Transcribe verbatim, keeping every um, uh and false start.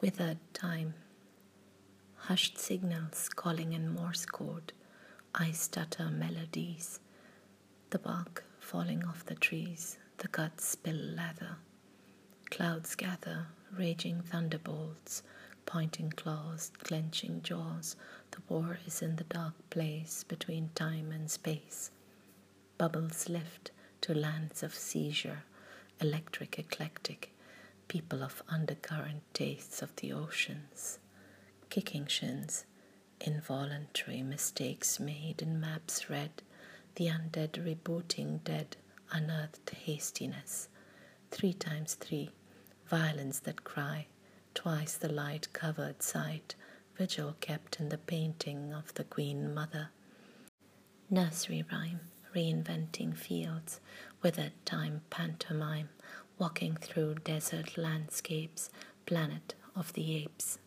Withered time, hushed signals calling in Morse code, I stutter melodies, the bark falling off the trees, the guts spill lather. Clouds gather, raging thunderbolts, pointing claws, clenching jaws, the war is in the dark place between time and space. Bubbles lift to lands of seizure, electric eclectic, people of undercurrent tastes of the oceans. Kicking shins, involuntary mistakes made in maps read, the undead rebooting dead, unearthed hastiness. Three times three, violence that cry, twice the light-covered sight, vigil kept in the painting of the Queen Mother. Nursery rhyme, reinventing fields, withered time pantomime, walking through desert landscapes, planet of the apes.